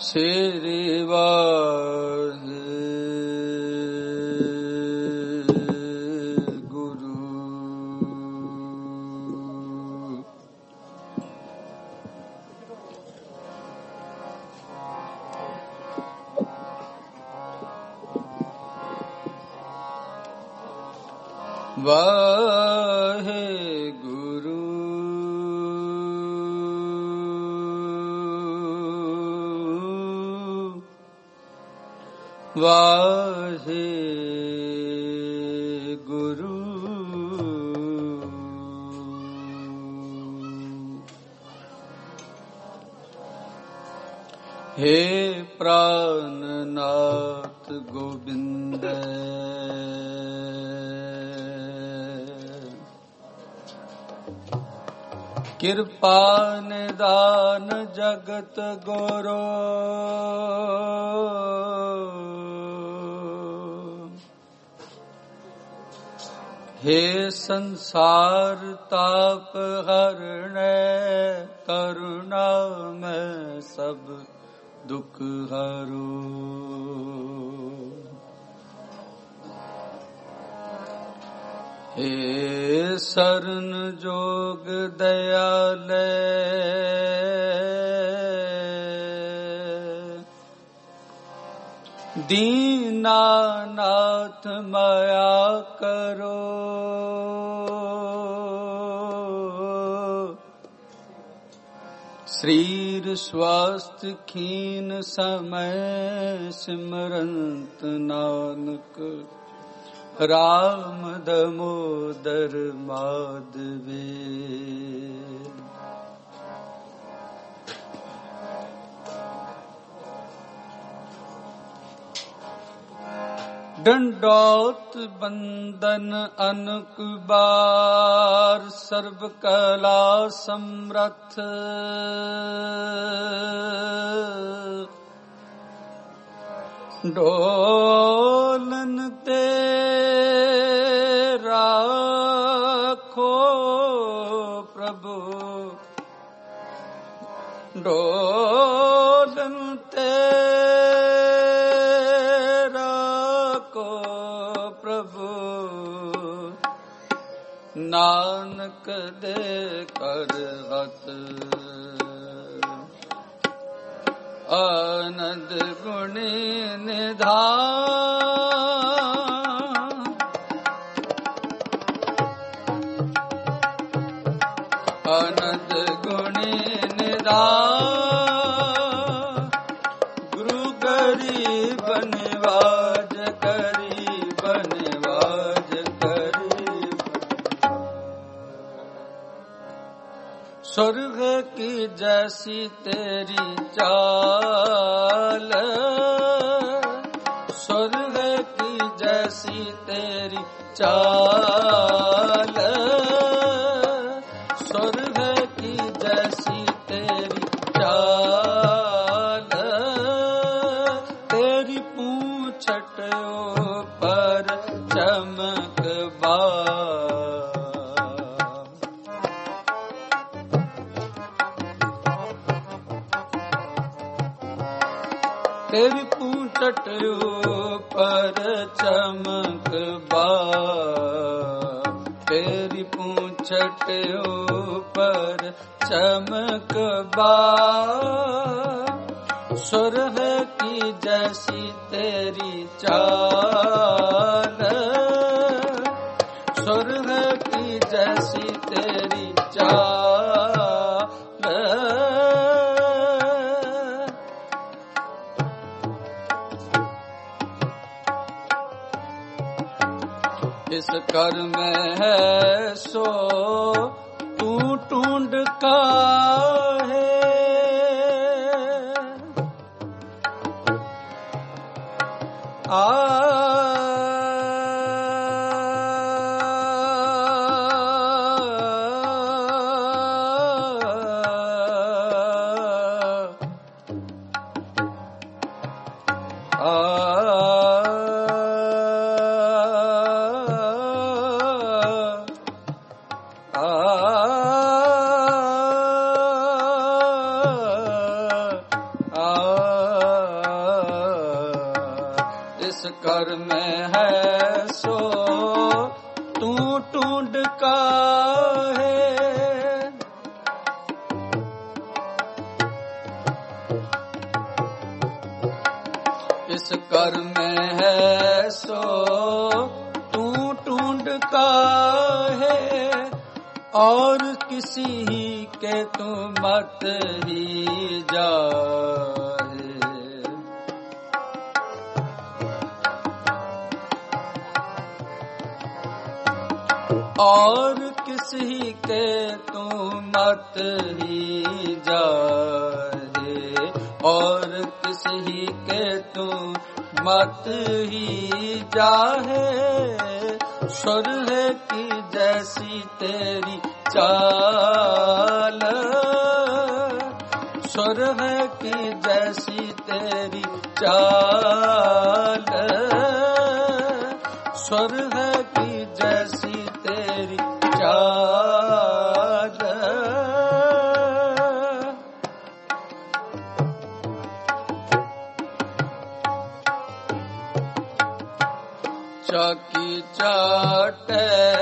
श्री वाहे गुरु। वाहे गुरु वाहे गुरु। हे प्राणनाथ गोविंद कृपा निदान जगत गुरु। हे संसार ताप हरणे करुणा में सब दुख हरो। हे शरण जोग दयाले दीनानाथ माया करो। शरीर स्वास्थ्य खीन समय सिमरंत नानक राम दामोदर माधवे। दंडौत बंदन अनक बार सर्व कला समर्थ। डोलन ते राखो प्रभु। डोलन ते राखो प्रभु। नानक दे कर हत आनंद गुणी निधान। आनंद गुणी निधान। गुरु गरीब निवाज गरीब निवाज गरीब। स्वर्ग की जैसी तेरी चाल। स्वर्ग की जैसी तेरी चाल। स्वर्ग की जैसी तेरी चाल। तेरी पूंछट पर चमक तेरी पूंछट पर चमक तेरी पूंछट पर चमक सुरह की जैसी तेरी चाल। सुरह की जैसी तेरी चाल। इस कर में है सो तू ढूंढ का है। कर में है सो तू ढूंढ काहे। इस कर में है सो तू ढूंढ काहे, और किसी के तू मत ही जाहे। और किसी के तू मत ही जाहे, और किसी के तू मत ही जाहे। सुरह की जैसी तेरी चाल, सुरह की जैसी तेरी चाल, सुरह की जैसी तेरी चाल। चाकी चाटे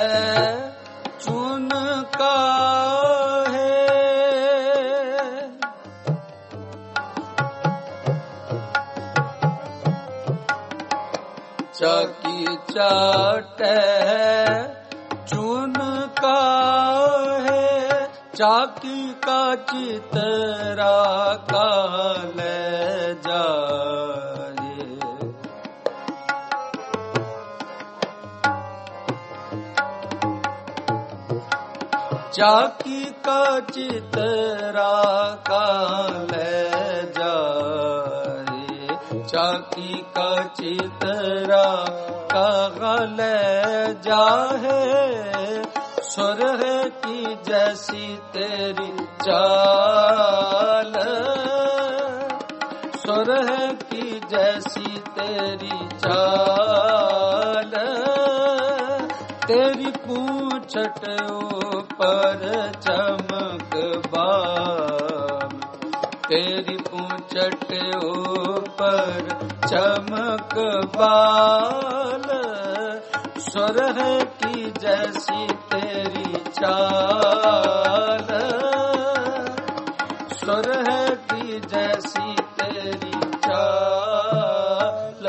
चुन काहे, चाकी चाटे चुन काहे। चाकी का चितरा काले जाए, चाकी का चितरा काले जाए, चाकी का चितरा काले जाहे। सुरह की जैसी तेरी चाल, सुरह की जैसी तेरी चाल। तेरी पूंछट ऊपर चमक बाल, तेरी पूंछट ऊपर चमक बाल। सुरह की जैसी तेरी चाल, सुरह की जैसी तेरी चाल।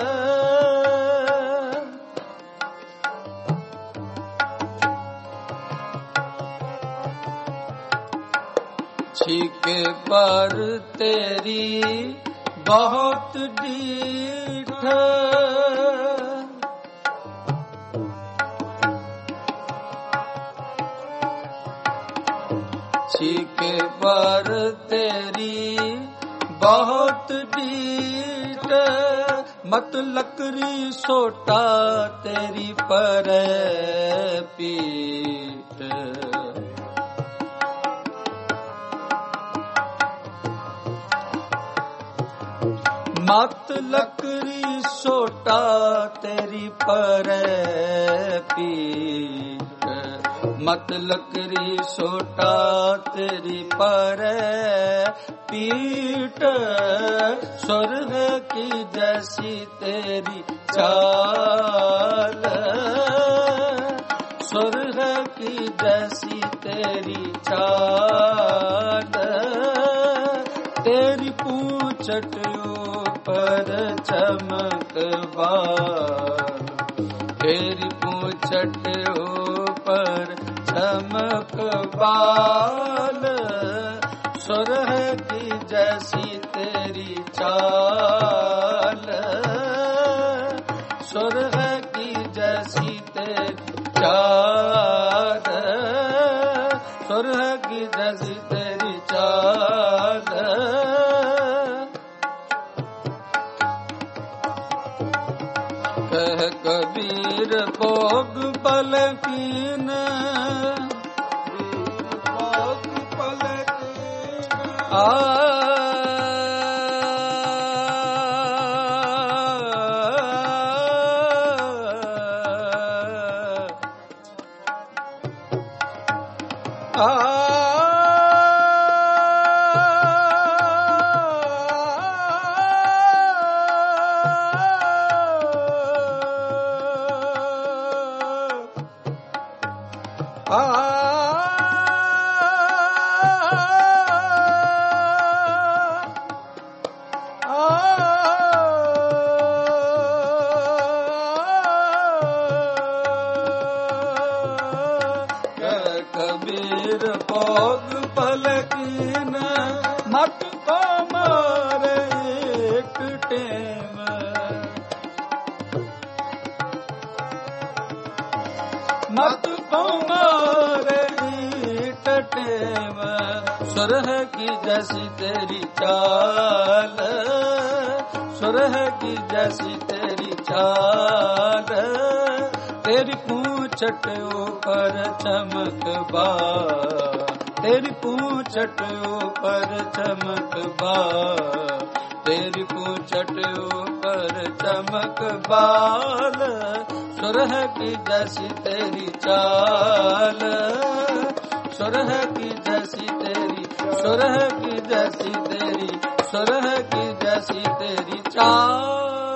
छीके पर तेरी बहुत डीठ, छीके पर तेरी बहुत डीठ। मत लकड़ी सोटा तेरी पर पीठ, मत लकड़ी सोटा तेरी पर पीठ, मत लकड़ी सोटा तेरी पर पीठ। स्वर्ग की जैसी तेरी चाल, स्वर्ग की जैसी तेरी चाल। तेरी पूंछट ऊपर चमक बाल, तेरी पूंछट ऊपर चमक बाल। सुरह की जैसी तेरी चाल, सुरह की जैसी तेरी चाल, सुरह की जैसी तेरी चाल। कह कबीर भोग बल कीन, भोग बल कीन। कबीर भोग पलकीन मत को मारे एक टेम मत को मारे एक टेम सुरह की जैसी तेरी चाल सुरह की जैसी तेरी चाल तेरी पूंछट ऊपर चमक बाल तेरी पूंछट ऊपर चमक बाल तेरी पूंछट ऊपर चमक बाल सुरह की जैसी तेरी चाल सुरह की जैसी तेरी सुरह की जैसी तेरी सुरह की जैसी तेरी चाल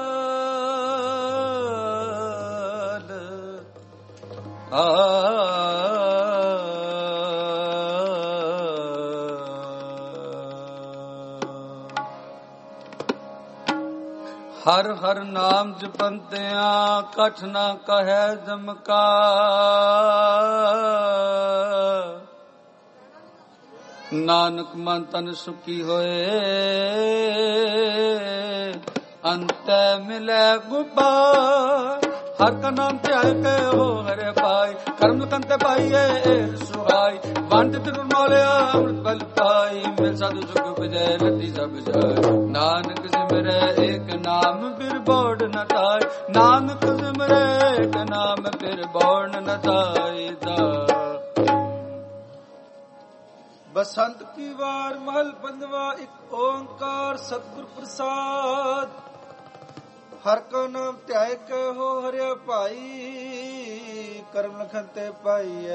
हर हर नाम जपंतियां कठ ना कहे जमका नानक मन तन सुखी होए अंत मिले गुबार हर का नाम ध्याय के हो हरे पाई कर्म कंते पाइए सुहाई वंट तिरु नौलिया अमृत बल पाई मिल साधु सुख विजय लती सब जाय नानक सिमरे एक नाम फिर बोड़ न ताय नानक सिमरे एक नाम फिर बोड़ न ताय बसंत की वार महल पंजवा एक ओंकार सतगुर प्रसाद हर का नाम ध्याय के हो हरिया भाई कर्म लखन ते पाइए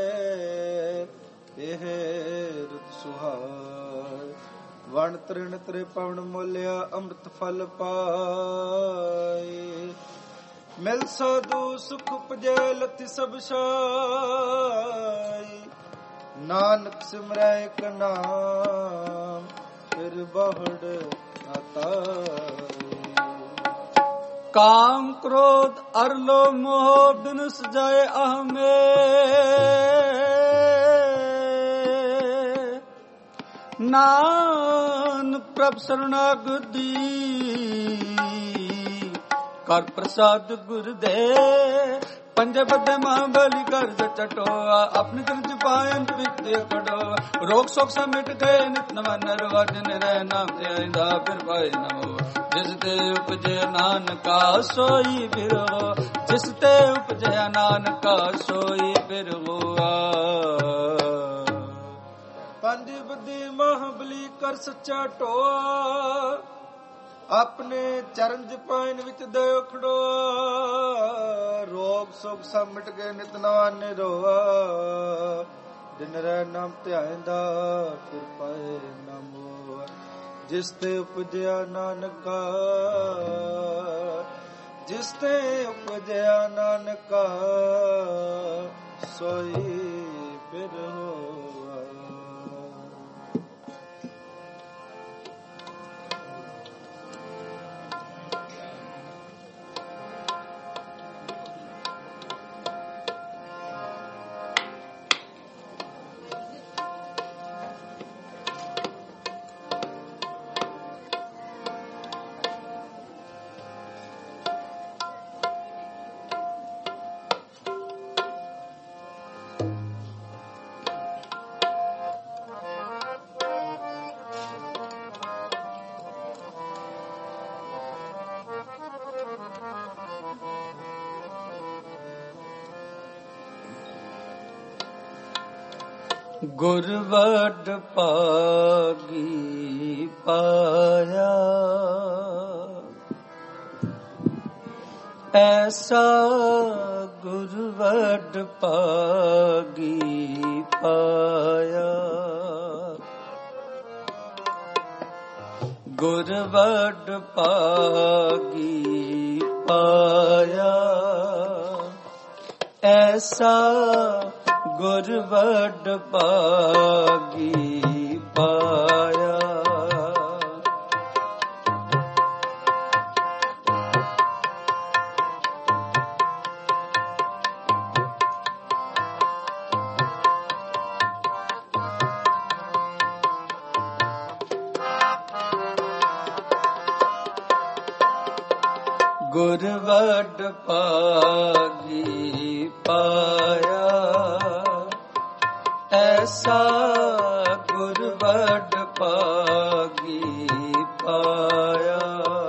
एह रुत सुहाय वण तृण तरे पवन मोलिया अमृत फल पाए मिल साधु सुख उपजे लथि सब साई नानक सिमरै एक नाम फिर बहुड़ आता काम क्रोध अरलो मोह बिनुस जाए अहमे नान प्रभ शरणागति कर प्रसाद गुरुदेव पंजे बदे महाबली कर्ज चटोआ अपने कर्ज पायन विद्य कटोआ रोग शोक से मिट गए नित नमन निर्वाजन रह नाम ते आइंदा फिर पाए नमो जिस ते उपजे नानका सोई फिर हो जिस ते उपजे नानका सोई फिर हुआ पंज बदे महाबली कर सच्चा टोआ अपने चरण जपाइन विच दयो खड़ोआ रोग सुख सब मिट गए नित नवा निरोआ दिन रह नाम ध्याइंदा फिर पाए ना मोह जिस ते उपजया नानका जिस ते उपजया नानका सोई फिर हो गुर वड पागी पाया ऐसा गुर वड पागी पाया गुर वड पागी पाया ऐसा गुर वड पागी पाया। गुर वड पागी पाया, ऐसा गुर वड पागी पाया।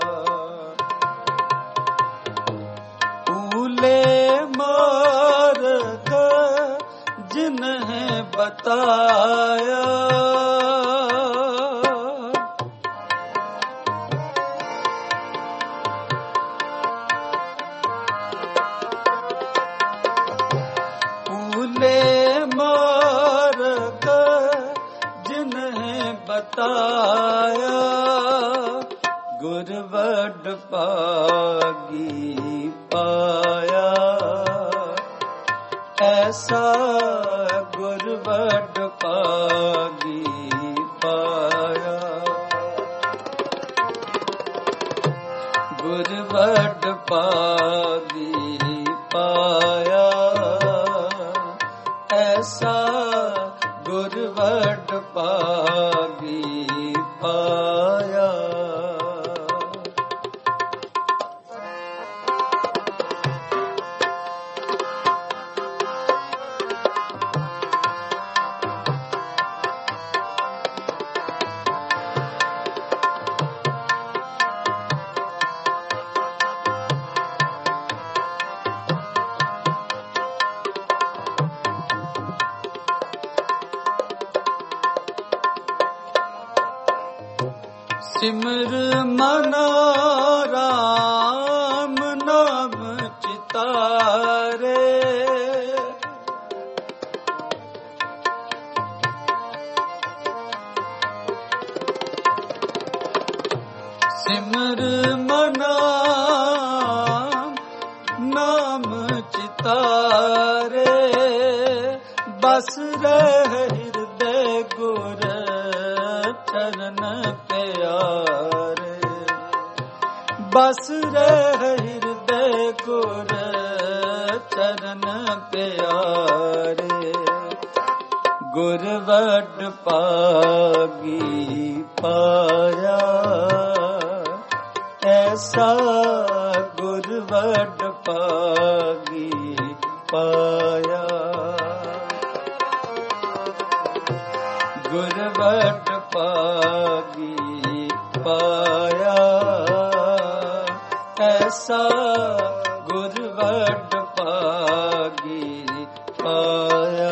ऊले मार्ग जिन्हें बताया, मार्ग जिन्हें बताया। गुर वड पागी पाया, ऐसा गुर वड पागी पाया। गुर वड पागी पाया, ऐसा गुर वड पागी पाया। सिमर मना राम नाम चितारे, सिमर मना नाम चितारे। बस रह हृदय गुर चरण प्यारे, बस रह हृदय गुर चरण प्यारे। गुर वड पागी पाया, ऐसा गुर वड पागी पाया। गुर वड पागी पाया, ऐसा गुर वड पागी पाया।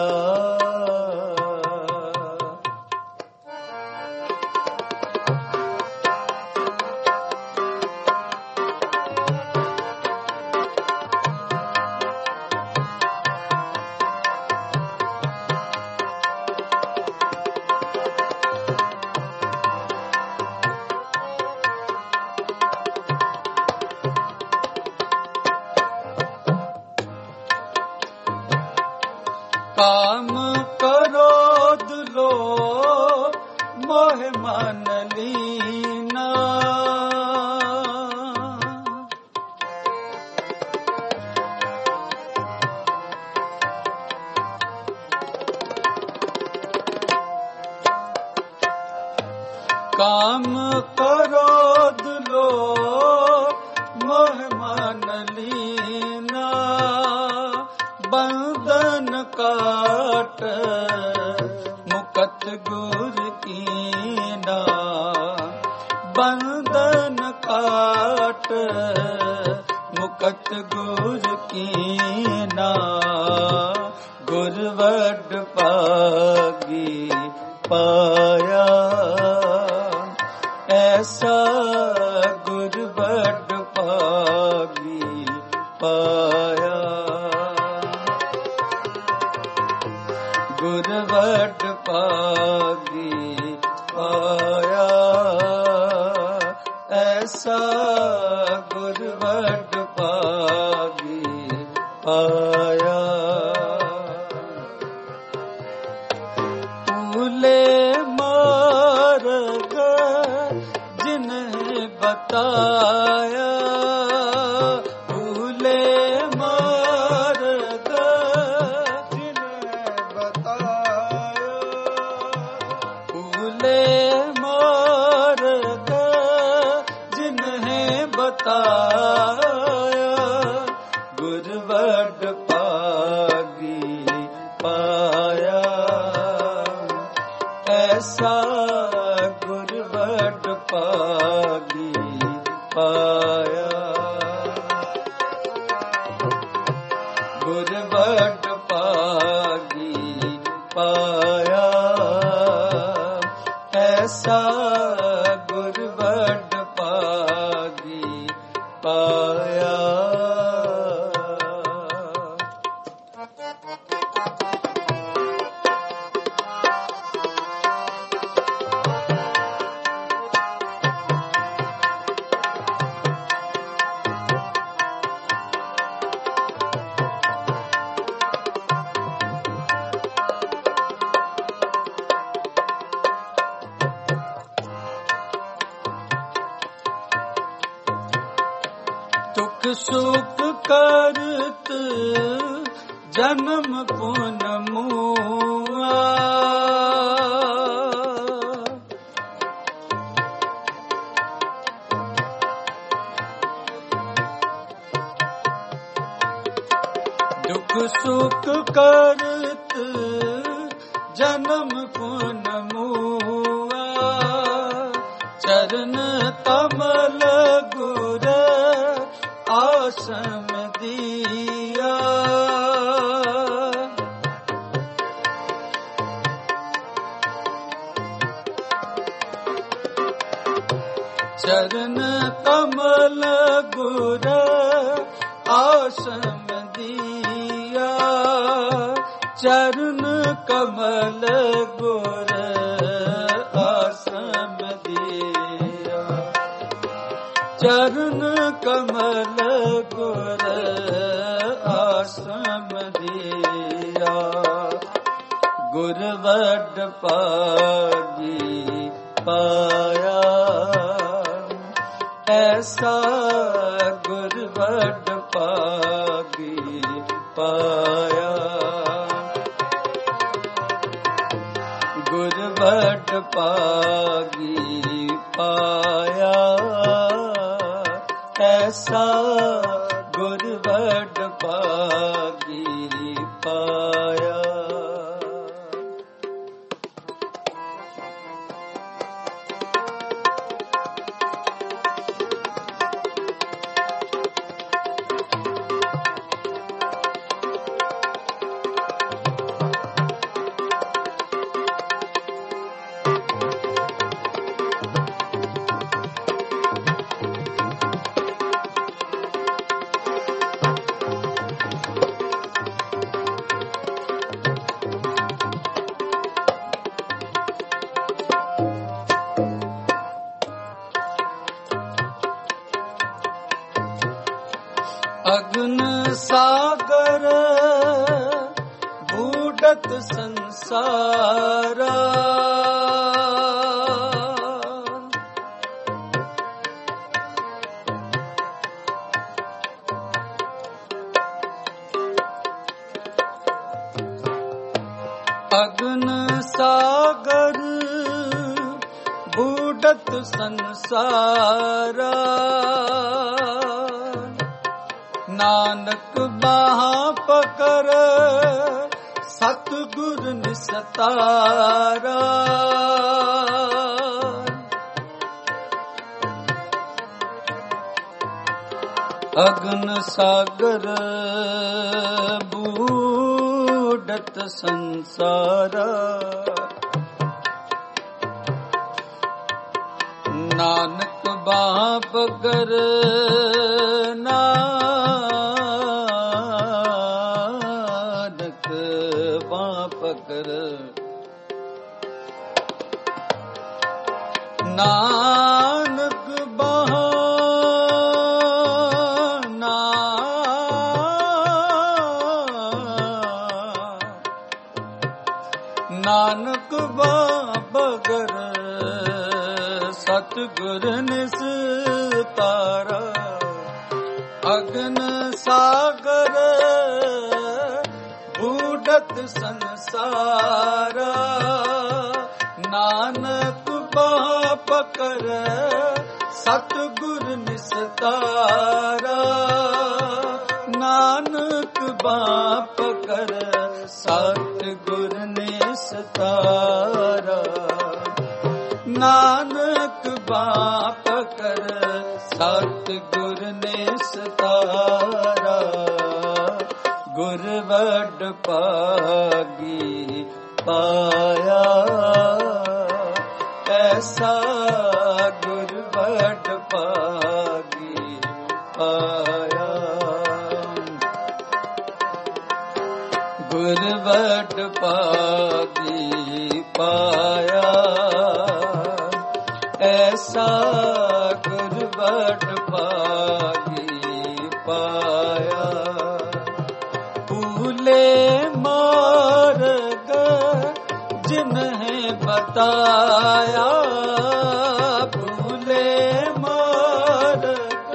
काम क्रोध लोभ मोह मन लीना, काम क्रोध लोभ मोह मन लीना। बंधन काट मुकत गुर कीना, बंधन काट मुकत गुर कीना। गुर वड पागी पाया, ऐसा गुर वड पागी पाया। गुर वड पागी पाया, ऐसा गुर वड पागी पाया। ਵੱਡ ਭਾਗੀ ਪਾਇਆ, ਐਸਾ ਗੁਰ ਵੱਡ ਭਾਗੀ ਪਾਇਆ। ਗੁਰ ਵੱਡ ਭਾਗੀ ਪਾਇਆ, ਐਸਾ ਗੁਰ ਵੱਡ ਭਾਗੀ ਪਾਇਆ। ਸੁਖ ਕਰਤ ਜਨਮ ਪੁਨ ਮੂਆ, ਦੁਖ ਸੁਖ ਕਰਤ ਜਨਮ ਪੁਨ ਮੂਆ, ਚਰਨ ਕਮਲ ਗੁਰ ਆਸਮ ਦੀਆ। ਚਰਨ ਕਮਲ ਗੁਰ ਆਸਮ ਦੀਆ, ਚਰਨ ਕਮਲ ਗੁਰ ਆਸਮ ਦੀਆ, ਚਰਨ ਕਮਲ ਗੁਰ ਆਸਮ ਦੀਆ। ਗੁਰ ਵੱਡ ਭਾਗੀ ਪਾਇਆ, ਐਸਾ ਗੁਰ ਵੱਡ ਭਾਗੀ ਪਾਇਆ। ਗੁਰ ਵੱਡ ਭਾਗੀ ਪਾਇਆ, ਐਸਾ ਗੁਰ ਵੱਡ ਭਾਗੀ ਪਾਇਆ। ਅਗਨ ਸਾਗਰ ਬੂਢਤ ਸੰਸਾਰਾ, ਅਗਨ ਸਾਗਰ ਬੂਢਤ ਸੰਸਾਰਾ, ਨਾਨਕ ਬਾਹਾਂ ਪਕੜ ਸਤਿਗੁਰ ਨਿਸਤਾਰਾ। ਅਗਨ ਸਾਗਰ ਬੂਢਤ ਸੰਸਾਰਾ, ਨਾਨਕ ਬਾਹਾਂ ਪਕੜ ਨਾਨਕ ਬਹਾਨਾ, ਨਾਨਕ ਬਾਬਗਰ ਸਤਿਗੁਰ ਨਿਸਤਾਰਾ। ਅਗਨ ਸਾਗਰ ਬੂਢਤ ਸੰਸਾਰਾ, ਨਾਨਕ ਬਾਹ ਪਕੜ ਸਤਿਗੁਰ ਨਿਸਤਾਰਾ। ਨਾਨਕ ਨਾਨਕ ਬਾਪ ਕਰ ਸਤ ਗੁਰ ਨੇ ਸਤਾਰਾ। ਨਾਨਕ ਬਾਪ ਕਰ ਸਤ ਗੁਰ ਨੇ ਸਤਾਰਾ। ਗੁਰ ਵੱਡ ਭਾਗੀ ਪਾਇਆ ਐਸਾ ਗੁਰ ਵੱਡ ਭਾਗੀ ਪਾਇਆ। ਗੁਰ ਵੱਡ ਭਾਗੀ ਪਾਇਆ ਐਸਾ ਗੁਰ ਵੱਡ ਭਾਗੀ ਪਾਇਆ। ਭੂਲੇ ਮਾਰਗ ਜਿਨਹਿ ਬਤਾਇਆ। ਭੂਲੇ ਮਾਰਗ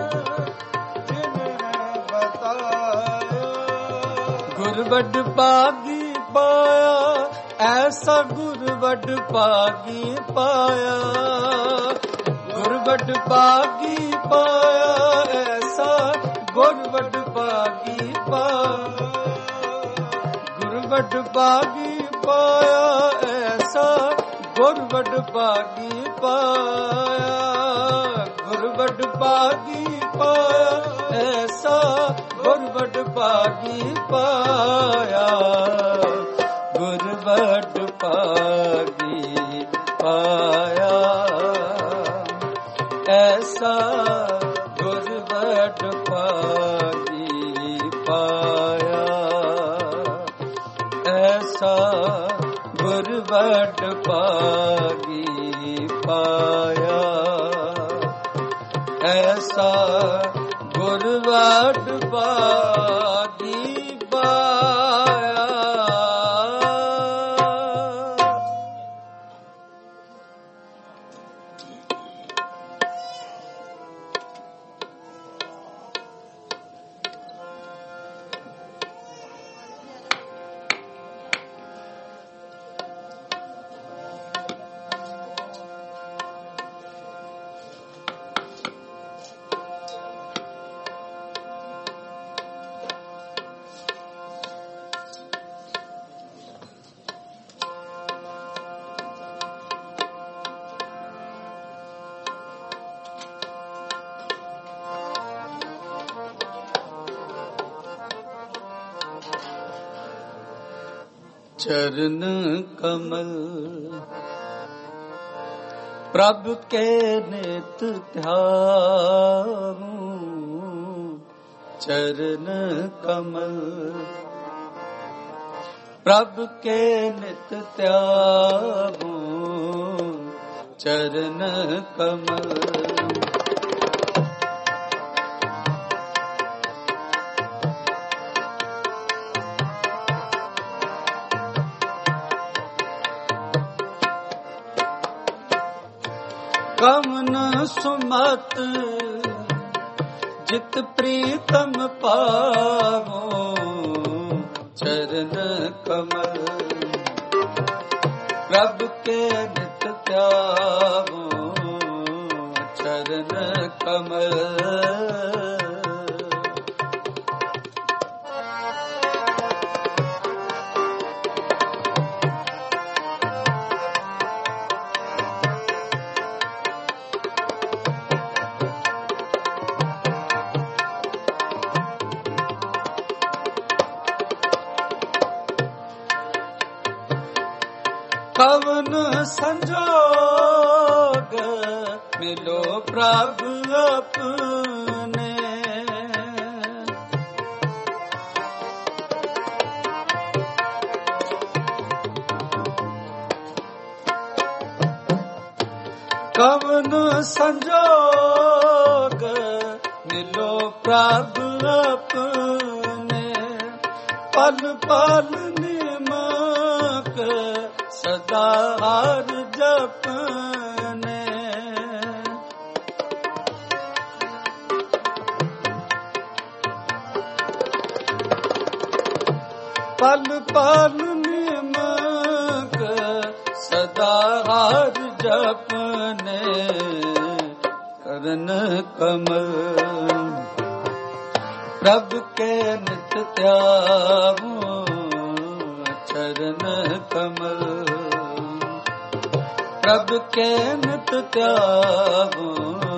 ਜਿਨਹਿ ਬਤਾਇਆ। ਗੁਰ ਵੱਡ ਭਾਗੀ ਪਾਇਆ ਐਸਾ ਗੁਰ ਵੱਡ ਭਾਗੀ ਪਾਇਆ। ਗੁਰ ਵੱਡ ਭਾਗੀ ਪਾਇਆ ਐਸਾ ਗੁਰ ਵੱਡ ਭਾਗੀ ਪਾਇਆ। ਗੁਰ ਵੱਡ ਭਾਗੀ ਪਾਇਆ ਐਸਾ ਗੁਰ ਵੱਡ ਭਾਗੀ ਪਾਇਆ। ਗੁਰ ਵੱਡ ਭਾਗੀ ਪਾਇਆ ਐਸਾ ਗੁਰ ਵੱਡ ਭਾਗੀ ਪਾਇਆ। ਗੁਰ ਵੱਡ ਭਾਗੀ ਪਾਇਆ ਐਸਾ ਗੁਰ ਵੱਡ ਭਾਗੀ ਪਾਇਆ। ਐਸਾ ਗੁਰ ਵੱਡ ਭਾਗੀ ਪਾਇਆ। ਐਸਾ ਗੁਰ ਵੱਡ ਭਾਗੀ ਪਾਇਆ। चरण कमल प्रभ के नित ध्याऊं। चरण कमल प्रभ के नित त्यागूं। चरण कमल कवन सुमत जित प्रीतम पावो। चरण कमल प्रभ के नित त्यागो। चरण कमल कवन संजोग मिलो प्रभु अपने। कवन संजोग मिलो प्रभु अपने। पल पल निमक सदा हर जपने। पल पल निमक सदा हर जपने। करण कमल ਪ੍ਰਭ ਕੇ ਨਿਤ ਧਿਆਵੋ ਚਰਨ ਕਮਲ ਪ੍ਰਭ ਕੇ ਨਿਤ ਧਿਆਵੋ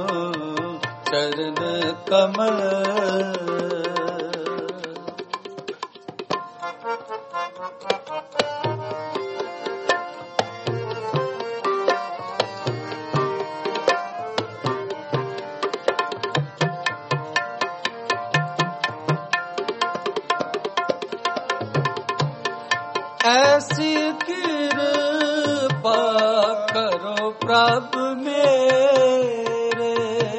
ਚਰਨ ਕਮਲ ਐਸੀ ਕਿਰਪਾ ਕਰੋ ਪ੍ਰਭ ਮੇਰੇ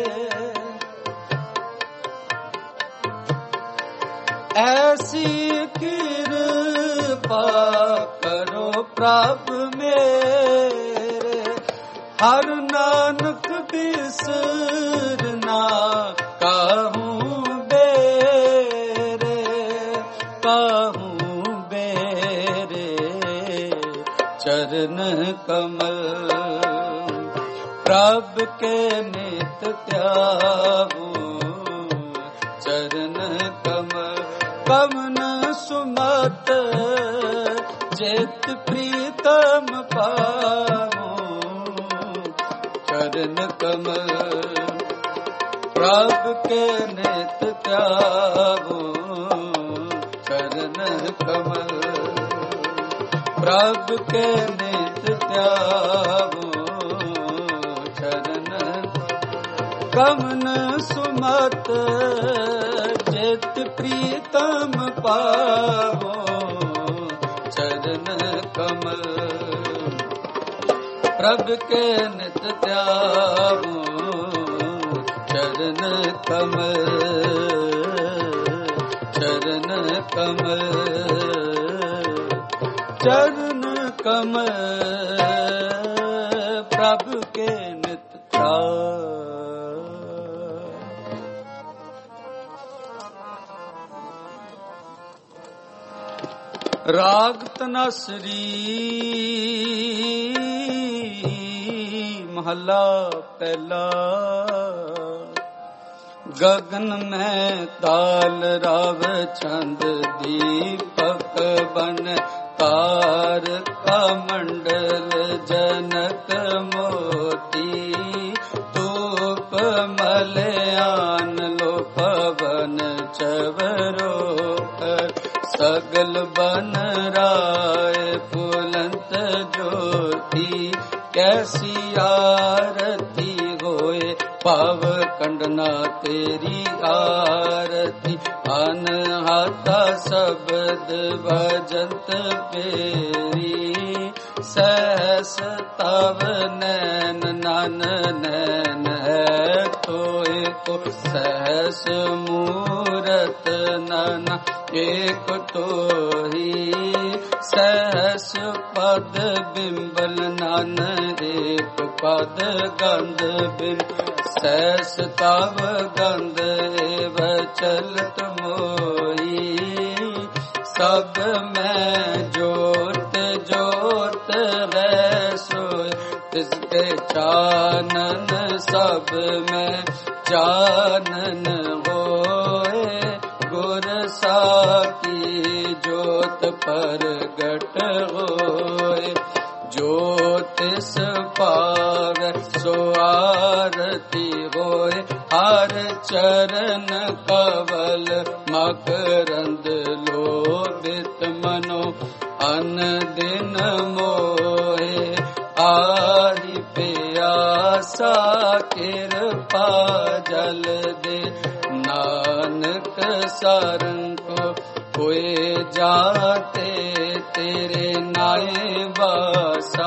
ਐਸੀ ਕਿਰਪਾ ਕਰੋ ਪ੍ਰਭ ਮੇਰੇ ਹਰ ਨਾਨਕ ਬਿਸਰਨਾ ਕਾਹੂ ਬੇਰੇ ਕਾਹੂ ਚਰਨ ਕਮਲ ਪ੍ਰਭ ਕੇ ਨਿਤ ਧਿਆਵੋ ਚਰਨ ਕਮਲ ਕਮਨ ਸੁਮਤ ਚਿਤ ਪ੍ਰੀਤਮ ਪਾਵੋ ਚਰਨ ਕਮਲ ਪ੍ਰਭ ਕੇ ਨਿਤ ਧਿਆਵੋ ਚਰਨ ਕਮਲ ਪ੍ਰਭ ਕੇ ਨਿਤ ਧਿਆਵੋ ਚਰਨ ਕਮਨ ਸੁਮਤ ਜਿਤ ਪ੍ਰੀਤਮ ਪਾਵੋ ਚਰਨ ਕਮਲ ਪ੍ਰਭ ਕੇ ਨਿਤ ਧਿਆਵੋ ਚਰਨ ਕਮਲ ਚਰਨ ਕਮਲ ਚਰਨ ਕਮਲ ਪ੍ਰਭ ਕੇ ਨਿਤ ਧਿਆਵੋ ਰਾਗ ਤਨਸਰੀ ਮਹੱਲਾ ਪਹਿਲਾ ਗगन में ताल राव छंद दीपक बन तार का मंडल जनक मोती तूप मलयान लो पवन चवरो कर सगल बन राय पुलंत ज्योति कैसी आरती होए पाव कंडना तेरी आरती अनहता शब्द भजंत पेरी सहस तव नैन नन नैन है तोय को सहस मूरत नन एक तो ही सहस पद बिंबल नन एक पद गंध बिंब सहस तव गंध एव चलत मोई सब में जोत जोत है सोय तिसके चानन सब में चानन होए गुर साकी जोत परगट होए ज्योतिष पावे सो आरती होए हर चरण कवल मकरंद लोभित मनो अन दिन मोहे आहि प्यासा कृपा जल दे नानक सारंग कोई जाते तेरे नाए वासा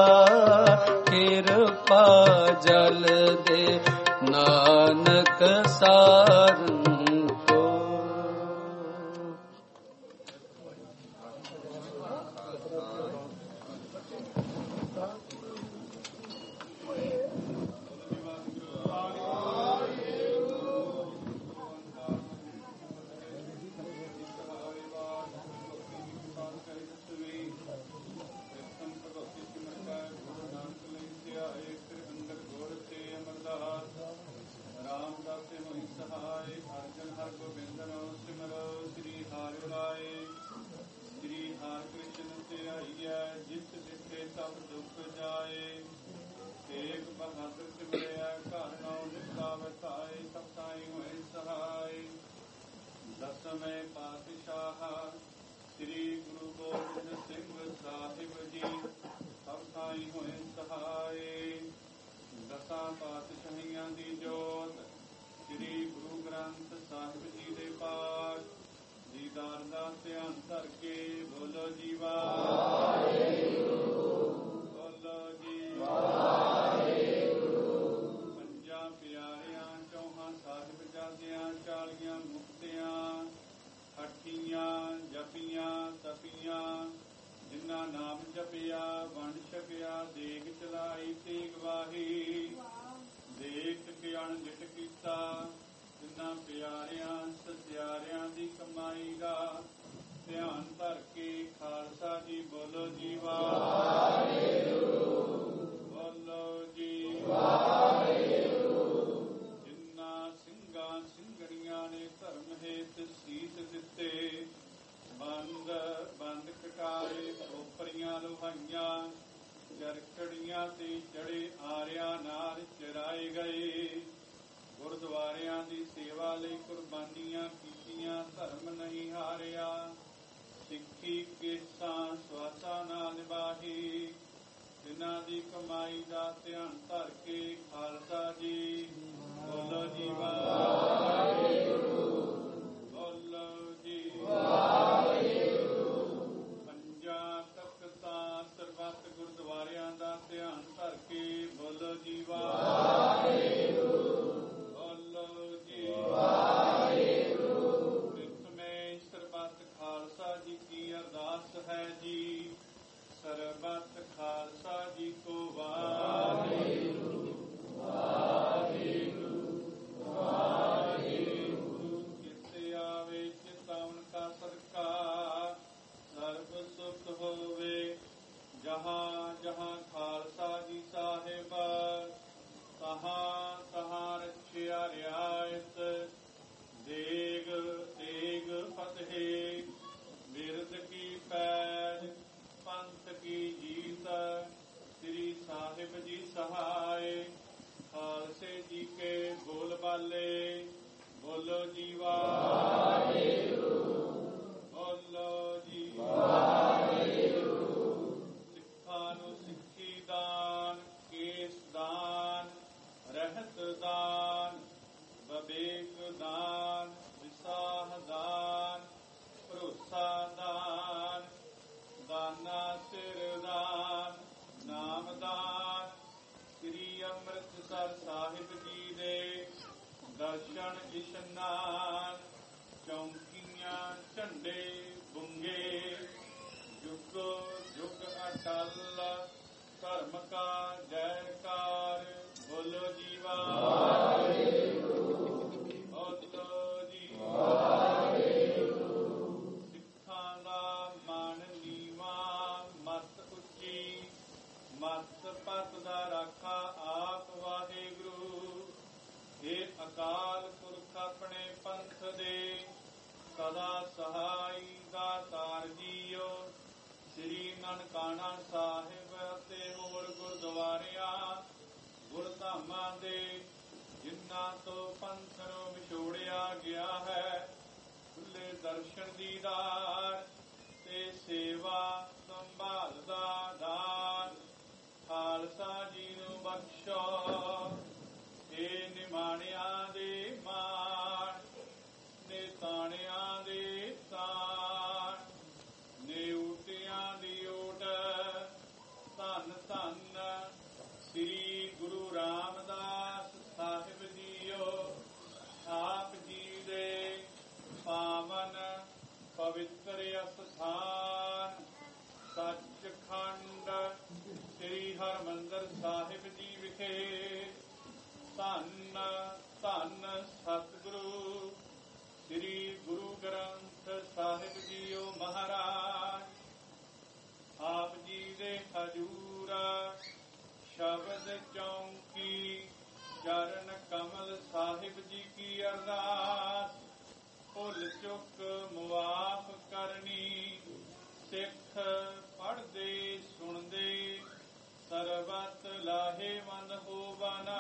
कृपा जल दे नानक सारंग को। रामदास सहाय ਸਿਮਰਿਆ ਘਰ ਨਉ ਨਿਕਾ ਵਸਾਏ ਸਭ ਸਾਈ ਹੋਏ ਸਹਾਈ। ਦਸਵੇਂ ਪਾਤਸ਼ਾਹ ਸ੍ਰੀ ਗੁਰੂ ਗੋਬਿੰਦ ਸਿੰਘ ਸਾਹਿਬ ਜੀ ਸਭ ਸਾਈ ਹੋਏ ਸਹਾਈ। ਦਸਾਂ ਪਾਤਸ਼ਾਹੀਆਂ ਦੀ ਜੋਤ ਸ੍ਰੀ ਗੁਰੂ ਗ੍ਰੰਥ ਸਾਹਿਬ ਜੀ ਦੇ ਪਾਠ ਦੀਦਾਰ ਦਾ ਧਿਆਨ ਧਰ ਕੇ ਬੋਲੋ ਜੀ ਵਾਹਿਗੁਰੂ, ਬੋਲੋ ਜੀ ਵਾਹਿਗੁਰੂ। ਪੰਜਾਂ ਪਿਆਰਿਆਂ ਚੌਹਾਂ ਸਾਹਿਬਜ਼ਾਦਿਆਂ 40 ਮੁਕਤਿਆਂ ਹੱਠੀਆਂ ਜਪੀਆਂ ਤਪੀਆਂ ਜਿਨ੍ਹਾਂ ਨਾਮ ਜਪਿਆ ਵੰਡ ਛਕਿਆ ਦੇਗ ਚਲਾਈ ਤੇਗ ਵਾਹੀ। ਦੇਖ ਕੇ ਅਣਜਿਟ ਕੀਤਾ ਜਿਨ੍ਹਾਂ ਪਿਆਰਿਆਂ ਸਤਿਆਰਿਆਂ ਦੀ ਕਮਾਈ ਦਾ ਧਿਆਨ ਧਰ ਕੇ ਖਾਲਸਾ ਜੀ ਬੋਲੋ ਜੀ ਵਾਹਿਗੁਰੂ, ਬੋਲੋ ਜੀ ਵਾਹਿਗੁਰੂ। ਜਿਨ੍ਹਾਂ ਸਿੰਘਾਂ ਸਿੰਘੜੀਆਂ ਨੇ ਧਰਮ ਹੇਤ ਸੀਸ ਦਿੱਤੇ ਬੰਦ ਕਟਾਰੇ ਖੋਪਰੀਆਂ ਲੋਹਾਈਆਂ ਚਰਖੜੀਆਂ ਤੇ ਚੜੇ ਆਰਿਆਂ ਨਾਲ ਚਰਾਏ ਗਏ। ਗੁਰਦੁਆਰਿਆਂ ਦੀ ਸੇਵਾ ਲਈ ਕੁਰਬਾਨੀਆਂ ਕੀਤੀਆਂ ਧਰਮ ਨਹੀਂ ਹਾਰਿਆ। ਸਿੱਖੀ ਕੇਸਾਂ ਸਵਾਸਾਂ ਨਾਲ ਨਿਭਾਹੀ ਜਿਨ੍ਹਾਂ ਦੀ ਕਮਾਈ ਦਾ ਧਿਆਨ ਧਰ ਕੇ ਖਾਲਸਾ ਜੀ ਬੋਲੋ ਜੀ ਵਾਹਿਗੁਰੂ, ਬੋਲੋ ਜੀ ਵਾਹਿਗੁਰੂ। ਪੰਜਾਂ ਤਖਤਾਂ ਸਰਬੱਤ ਗੁਰਦੁਆਰਿਆਂ ਦਾ ਧਿਆਨ ਧਰ ਕੇ ਬੋਲੋ ਜੀ ਵਾਹਿਗੁਰੂ, ਬੋਲੋ ਜੀ ਵਾਹਿਗੁਰੂ। ਪ੍ਰਿਥਮੇ ਸਰਬੱਤ ਖਾਲਸਾ ਜੀ ਕੀ ਅਰਦਾਸ ਹੈ ਜੀ ਸਰਬੱਤ ਖਾਲਸਾ ਜੀ ਕੋ ਵਾਹਿਗੁਰੂ, ਵਾਹਿਗੁਰੂ, ਵਾਹਿਗੁਰੂ। ਕਿਤੇ ਆਵੇ ਚਿਤਾਵਨ ਕਾ ਸਦਕਾ ਸਰਬ ਸੁਖ ਹੋਵੇ ਜਹਾਂ ਜਹਾਂ ਖਾਲਸਾ ਜੀ ਸਾਹਿਬ ਤਹਾਂ ਤਹਾਂ ਰੱਖਿਆ ਰਿਆਇਤ। ਦੇਗ ਤੇਗ ਫਤਿਹ ਬਿਰਦ ਕੀ ਪੈਜ ਪੰਥ ਕੀ ਜੀਤ ਸ੍ਰੀ ਸਾਹਿਬ ਜੀ ਸਹਾਇ। ਖਾਲਸੇ ਜੀ ਕੇ ਬੋਲ ਬਾਲੇ ਬੋਲੋ ਜੀ ਵਾਹਿਗੁਰੂ, ਬੋਲੋ ਜੀ ਵਾਹਿਗੁਰੂ। ਸਿੱਖਾਂ ਨੂੰ ਸਿੱਖੀ ਦਾਨ ਕੇਸ ਦਾਨ ਰਹਿਤ ਦਾਨ ਵਿਵੇਕ ਦਾਨ ਵਿਸਾਹ ਦਾਨ ਭਰੋਸਾ ਦਾਨ ਦਾਨਾ ਸਿਰ ਦਾਨ ਨਾਮ ਦਾਨ। ਸ੍ਰੀ ਅੰਮ੍ਰਿਤਸਰ ਸਾਹਿਬ ਜੀ ਦੇ ਦਰਸ਼ਨ ਇਸ਼ਨਾਨ ਚੌਂਕੀਆਂ ਝੰਡੇ ਬੁੰਗੇ ਜੁਗ ਜੁਗ ਅਟਲ ਧਰਮ ਕਾ ਜੈਕਾਰ ਬੋਲੋ ਜੀ ਵਾਹਿਗੁਰੂ, ਬੋਲੋ ਜੀ ਵਾਹਿਗੁਰੂ। ਸਿੱਖਾਂ ਦਾ ਮਨ ਨੀਵਾ ਮਤ ਉੱਚੀ ਮਤ ਪਤ ਦਾ ਰਾਖਾ ਆਪ ਵਾਹਿਗੁਰੂ। ਇਹ ਅਕਾਲ ਪੁਰਖ ਆਪਣੇ ਪੰਥ ਦੇ ਸਦਾ ਸਹਾਈ ਦਾਤਾਰ ਜੀਓ। ਸ੍ਰੀ ਨਨਕਾਣਾ ਸਾਹਿਬ ਅਤੇ ਹੋਰ ਗੁਰਦੁਆਰਿਆਂ ਗੁਰਧਾਮਾਂ ਦੇ ਜਿਨ੍ਹਾਂ ਤੋਂ ਪੰਥ ਨੂੰ ਵਿਛੋੜਿਆ ਗਿਆ ਹੈ ਖੁੱਲੇ ਦਰਸ਼ਨ ਦੀਦਾਰ ਤੇ ਸੇਵਾ ਸੰਭਾਲ ਦਾ ਦਾਨ ਖਾਲਸਾ ਜੀ ਨੂੰ ਬਖਸ਼ੋ। ਇਹ ਨਿਮਾਣਿਆਂ ਦੇ ਮਾਣ ਨੇ ਤਾਣਿਆਂ ਦੇ ਤਾਣ ਨੇ ਊਟਿਆਂ ਦੀ ਓਟ। ਧੰਨ ਧੰਨ ਸ੍ਰੀ ਗੁਰੂ ਰਾਮਦਾਸ ਸਾਹਿਬ ਜੀਓ। ਆਪ ਜੀ ਦੇ ਪਾਵਨ ਪਵਿੱਤਰ ਅਸਥਾਨ ਸੱਚਖੰਡ ਸ੍ਰੀ ਹਰਿਮੰਦਰ ਸਾਹਿਬ ਜੀ ਵਿਖੇ ਧੰਨ ਧੰਨ ਸਤਿਗੁਰੂ ਸ੍ਰੀ ਗੁਰੂ ਗ੍ਰੰਥ ਸਾਹਿਬ ਜੀਓ ਮਹਾਰਾਜ। ਆਪ ਜੀ ਦੇ ਹਜੂਰ ਸ਼ਬਦ ਚੌਂਕੀ ਚਰਨ ਕਮਲ ਸਾਹਿਬ ਜੀ ਕੀ ਅਰਦਾਸ ਭੁੱਲ ਚੁੱਕ ਮੁਆਫ ਕਰਨੀ। ਸਿੱਖ ਪੜ੍ਹਦੇ ਸੁਣਦੇ ਸਰਬਤ ਲਾਹੇਵੰਦ ਹੋਵਨ।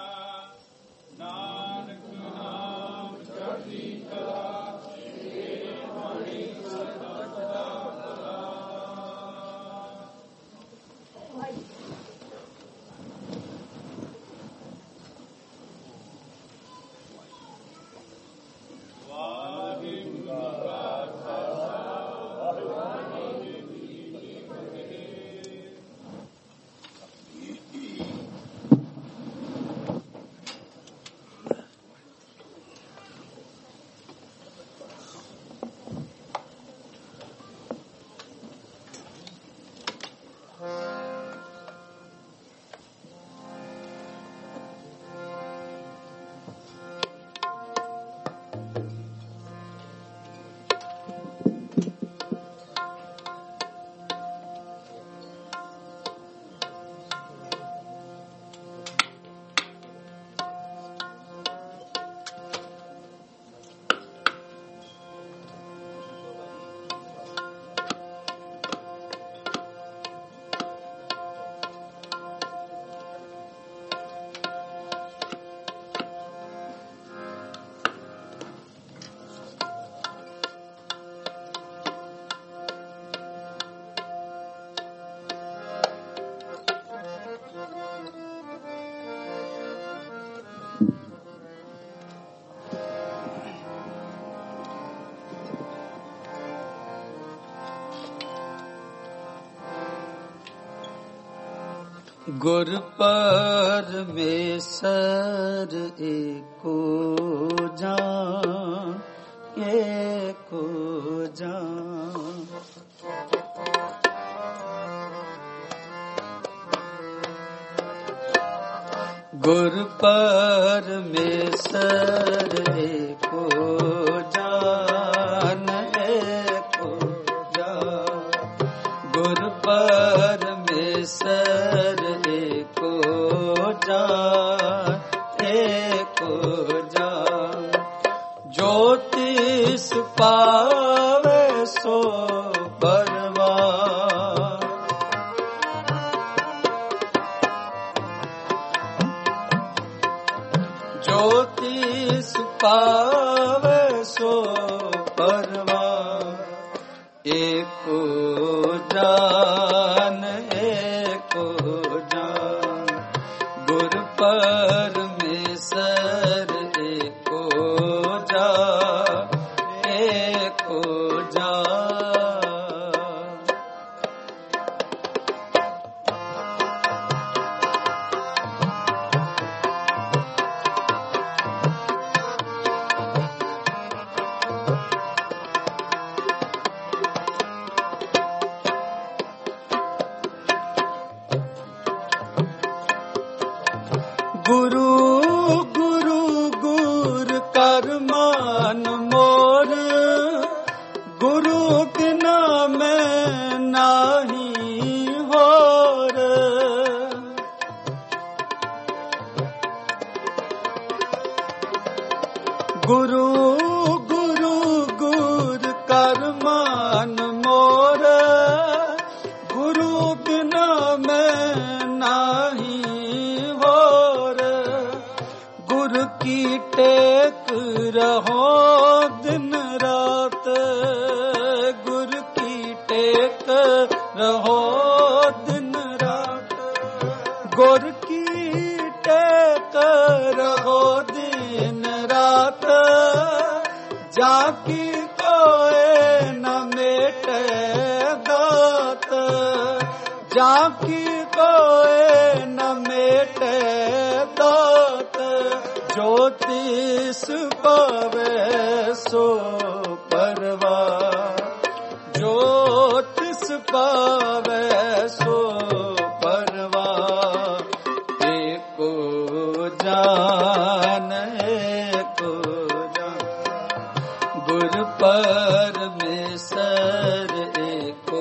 गुर परमेश्वर एको जान, एको जान। गुर परमेश्वर एको जान, एको जान। गुर परमेश्वर एको जान, एको जान। ज्योतिष पावे सो परवान, ज्योतिष पावे सो परवान। एको जान, एको जान। गुर परमेश्वर एको जान, एको जान। गुरु गुरु गुर कर मान मोर, गुरु बिना मैं नाही होर। गुरु गुरु गुर कर मान मोर, गुरु बिना मैं नाही होर। गुर की टेक रहो दिन रात, गुर की टेक रहो दिन रात। गुर की टेक रहो दिन रात, जाकी कोई न मेटे दात, जाकी कोई न मेटे दात। ज्योतिष पावे सो परवान, ज्योतिष पावे सो परवान। एको जान, एको जान। गुर परमेश्वर एको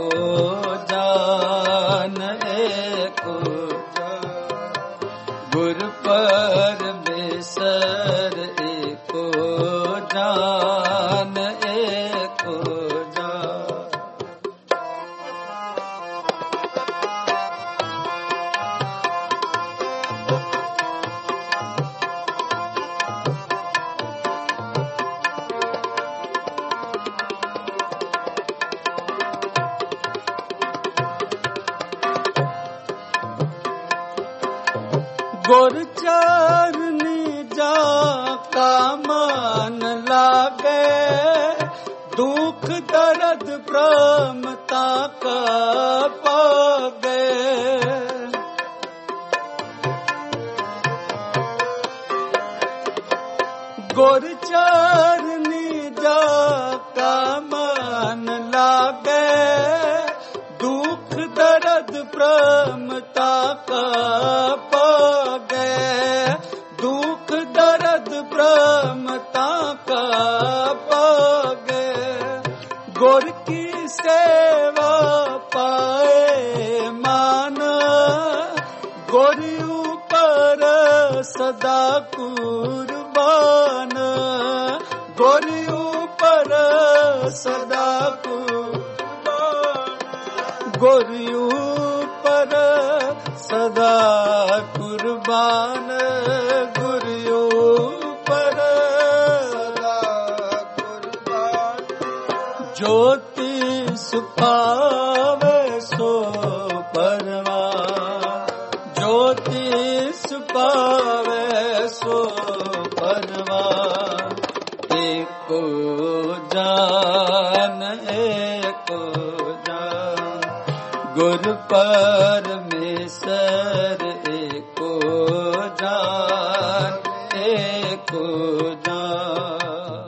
जान, एको जान। गुर परमेश्वर एको जान, एको जान। गुर चरनी जा का मान लागे, दुख दर्द प्रमता का पागे। गुर चरनी जा का मान लागे, दुख दर्द प्रमता का पागे। दुख दर्द प्रमता का पागे। गुर की सेवा पाए मान, गुर ऊपर सदा कुर्बान। गुर ऊपर सदा कुर्बान, गुर ऊपर सदा कुर्बान। गुर ऊपर सदा कुर्बान। ज्योतिष पावे सो परवान, ज्योतिष पावे सो परवान। एको जान, एको जान। गुर परमेश्वर मिसर एको जान एको जान।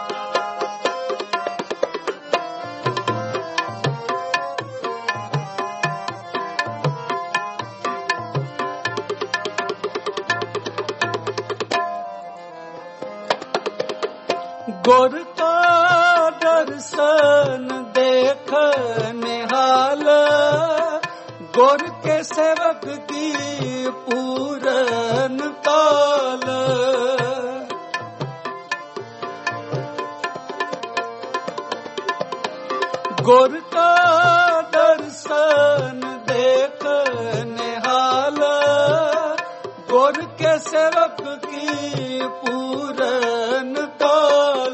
गुर का दर्शन देख निहाल, गुर के सेवक की पूरन काल। गुर का दर्शन देख निहाल, गुर के सेवक की पूरन काल।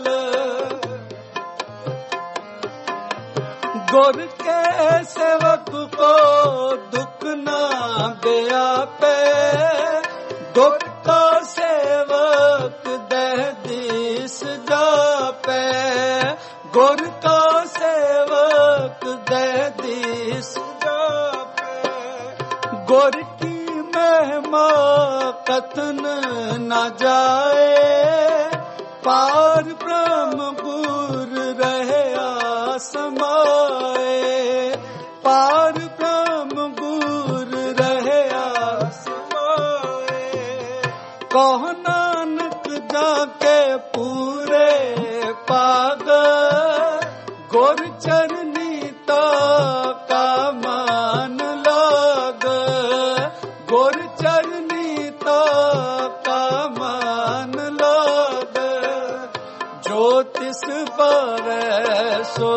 गुर के सेवक को दुख ना व्यापे, दुख का सेवक दह दिस जापे। गुर का सेवक दह दिस जापे। गुर की महिमा कथन न जाए, पार ब्रह्म गुर रहे आसमाए। पार ब्रह्म गुर रहे आसमाए। कहो नानक जाके पूरे पाग, गुर चरनी का मान लाग। गुर चरनी का मान लाग। ज्योतिष पावे सो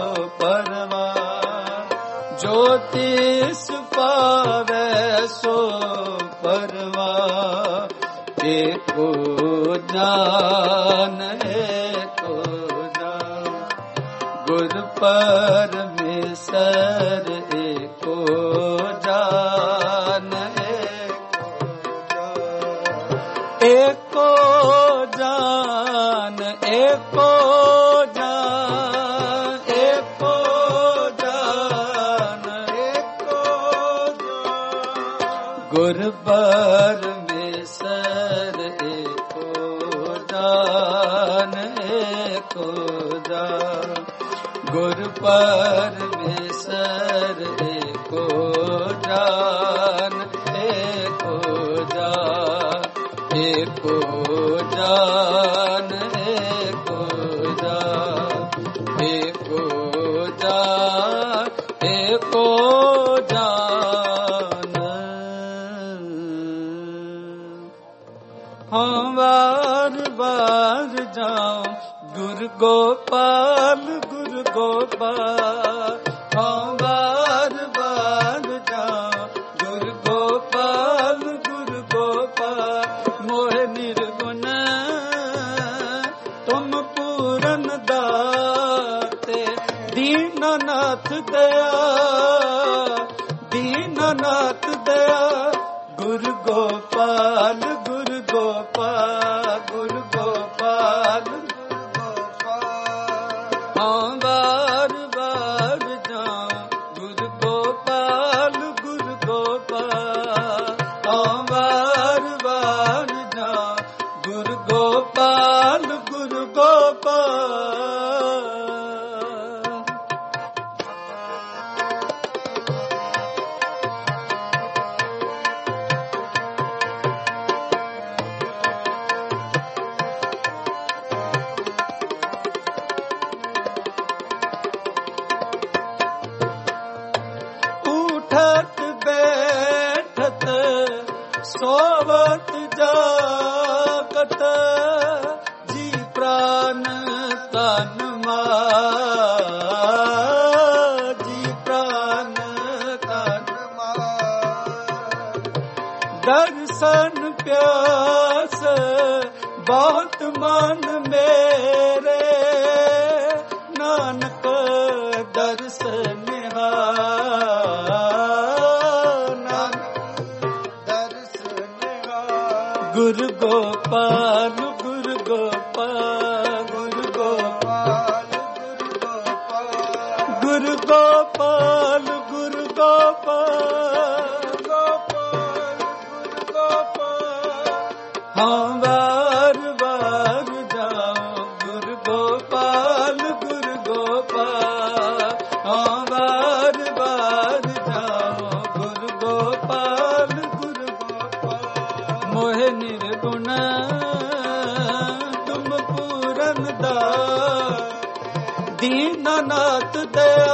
परवान, ज्योतिष पावे सो परवान। एको ज्ञान एको ज्ञान, गुर परमेश्वर एको जान एको जान। एको जान एको जान एको जान। गुर परमेश्वर एको जान एको जान। गुर परमेश्वर एको जान एको जान। एको जान एको जान। एको जान एको जान। हम बार बार जाऊं गुरु गोपाल गुरु गोपाल। हम बार बार जाऊं गुरु गोपाल गुरु गोपाल। मोहे निर्गुण तुम पूरन दाते, दीननाथ दया दीननाथ दया। गुरु गोपाल गुरु गोपाल गुरु गोपाल गुरु गोपाल। हाँ बार बार जाऊं गुरु गोपाल गुरु गोपाल। हाँ बार बार जाऊं गुरु गोपाल गुरु गोपाल। उठत बैठत सोवत जागत, जी प्राण तन मान। जी प्राण तन मान। दर्शन प्यास बहुत मन मेरे, नानक दर्शन गुरु गोपाल गुरु गोपाल गुरु गोपाल गुरु गोपाल गुरु गोपाल गुरु गोपाल ਹਾਂ ਵਾਰ ਵਾਰ ਜਾਓ ਗੁਰ ਗੋਪਾਲ ਗੁਰ ਗੋਪਾਲ, ਹਾਂ ਵਾਰ ਵਾਰ ਜਾਓ ਗੁਰ ਗੋਪਾਲ ਗੁਰ ਗੋਪਾਲ। ਮੋਹਿ ਨਿਰਗੁਣ ਤੁਮ ਪੂਰਨ ਦਾ, ਦੀਨਾਨਾਥ ਦਇਆ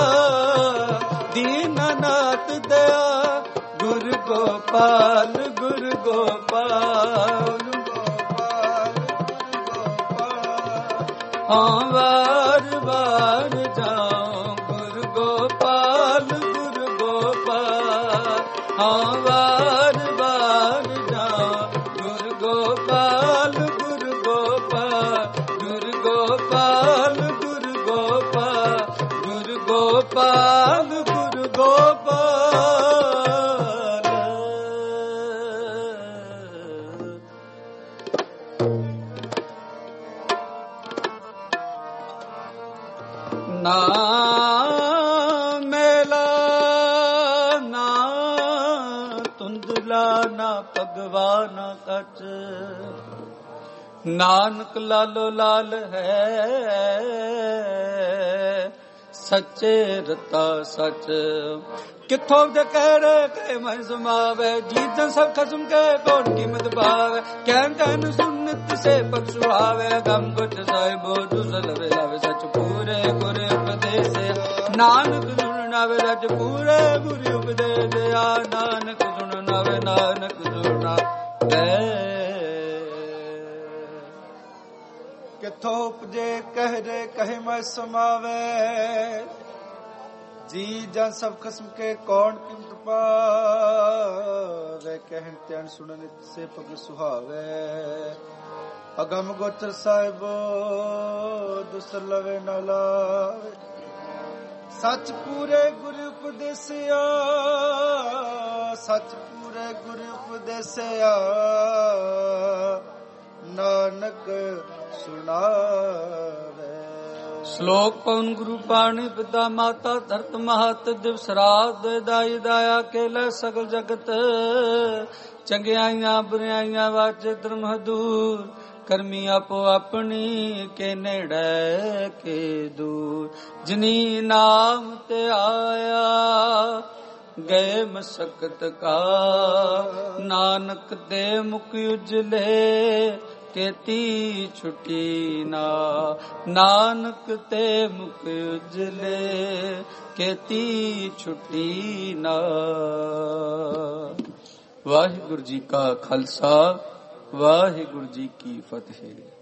ਦੀਨਾਨਾਥ ਦਇਆ, ਗੁਰ ਗੋਪਾਲ ਗੁਰ ਗੋਪਾਲ ਗੋਪਾਲ ਗੋਪਾਲ। ਹਾਂ ਵਾਰ ਵਾਰ ਜਾਓ ਗੁਰ ਗੋਪਾਲ ਗੁਰ ਗੋਪਾਲ, ਹਾਂ ਵਾਰ ਵਾਰ ਜਾਓ ਗੁਰ ਗੋਪਾਲ ਗੁਰ ਗੋਪਾਲ, ਗੁਰ ਗੋਪਾਲ ਗੁਰ ਗੋਪਾਲ, ਗੁਰ ਗੋਪਾਲ ਗੁਰ ਗੋਪਾਲ। ਨਾ ਮੇਲਾ ਨਾ ਧੁੰਦਲਾ ਨਾ ਭਗਵਾਨ ਕਚ, ਨਾਨਕ ਲਾਲੋ ਲਾਲ ਹੈ ਸੱਚੇ ਰਤਾ ਸੱਚ। ਕਿੱਥੋਂ ਦੇ ਕਹਿ ਮੈਂ ਸਮਾਵੇ, ਜੀਤਨ ਸਭ ਖਸਮ ਕੇ ਕੋਟ ਕੀਮਤ ਪਾਵੇ। ਕਹਿਣ ਕਹਿਣ ਸੁਨਤ ਸੇ ਪਖ ਸੁਹਾਵੇ, ਗਮ ਗੁਟ ਸਾਹਿਬੋ ਦੁਸਲ ਵੇਲਾਵੇ। ਸੱਚ ਪੂਰੇ ਗੁਰ ਉਪਦੇਸ ਨਾਨਕ ਸੁਣਨਾਵੇ, ਸੱਚ ਪੂਰੇ ਗੁਰ ਉਪਦੇਸ ਆ। ਨਾਨਕ ਸੁਣਨਾਵੇ ਨਾਨਕ ਸੁਣਾ ਕਿਥੋਂ ਉਪਜੇ ਕਹਿ ਕਹੇ ਮੈਂ ਸਮਾਵੇ। ਜੀ ਜਨ ਸਭ ਖਸਮ ਕੇ ਕੌਣ ਕੀਮਤ ਪਾਵੇ। ਕਹਿਣ ਧਿਆਨ ਸੁਣਨ ਸੇ ਪਗ ਸੁਹਾਵੇ। ਅਗਮ ਗੋਚਰ ਸਾਹਿਬੋ ਦੁਸਰ ਲਵੇ ਨਾ ਲਾਵੇ। ਸੱਚ ਪੂਰੇ ਗੁਰ ਉਪਦੇਸਿਆ, ਸੱਚ ਪੂਰੇ ਗੁਰ ਉਪਦੇਸਿਆ। ਨਾਨਕ ਸੁਣਾਵੇ। ਸ਼ਲੋਕ ਪਵਨ ਗੁਰੂ ਪਾਣੀ ਪਿਤਾ ਮਾਤਾ ਧਰਤ ਮਹਤ ਦਿਵਸ ਰਾਤ ਦਾਈ ਦਾਇਆ ਕੇਲੇ ਸਗਲ ਜਗਤ। ਚੰਗਿਆਈਆਂ ਬੁਰਿਆਈਆਂ ਵਾਜੇ ਧਰਮ ਹਦੂਰ। ਕਰਮੀ ਆਪੋ ਆਪਣੀ ਕੇ ਨੇੜੇ ਕੇ ਦੂਰ। ਜਿਨੀ ਨਾਮ ਤੇ ਆਇਆ ਗਏ ਮਸਕਤ ਕਾ। ਨਾਨਕ ਦੇ ਮੁਖ ਉਜਲੇ ਕੇਤੀ ਛੁਟੀ ਨਾ। ਨਾਨਕ ਤੇ ਮੁਖ ਉਜਲੇ ਕੇਤੀ ਛੁਟੀ ਨਾ। ਵਾਹਿਗੁਰੂ ਜੀ ਕਾ ਖਾਲਸਾ, ਵਾਹਿਗੁਰੂ ਜੀ ਕੀ ਫਤਿਹ।